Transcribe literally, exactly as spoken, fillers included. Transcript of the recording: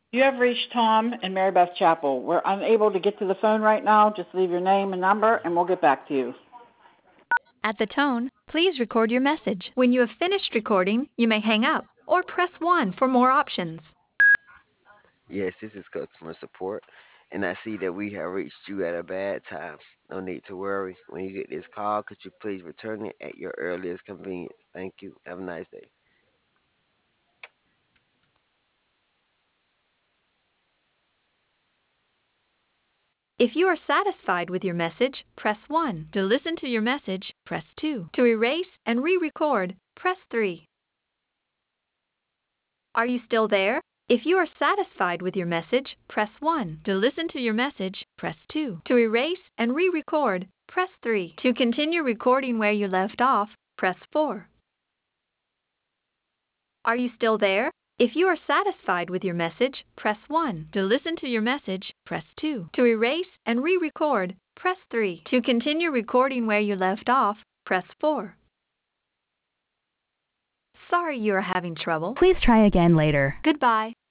You have reached Tom and Mary Beth Chapel. We're unable to get to the phone right now. Just leave your name and number, and we'll get back to you. At the tone, please record your message. When you have finished recording, you may hang up or press one for more options. Yes, this is customer support, and I see that we have reached you at a bad time. No need to worry. When you get this call, could you please return it at your earliest convenience? Thank you. Have a nice day. If you are satisfied with your message, press one. To listen to your message, press two. To erase and re-record, press three. Are you still there? If you are satisfied with your message, press one. To listen to your message, press two. To erase and re-record, press three. To continue recording where you left off, press four. Are you still there? If you are satisfied with your message, press one. To listen to your message, press two. To erase and re-record, press three. To continue recording where you left off, press four. Sorry you are having trouble. Please try again later. Goodbye.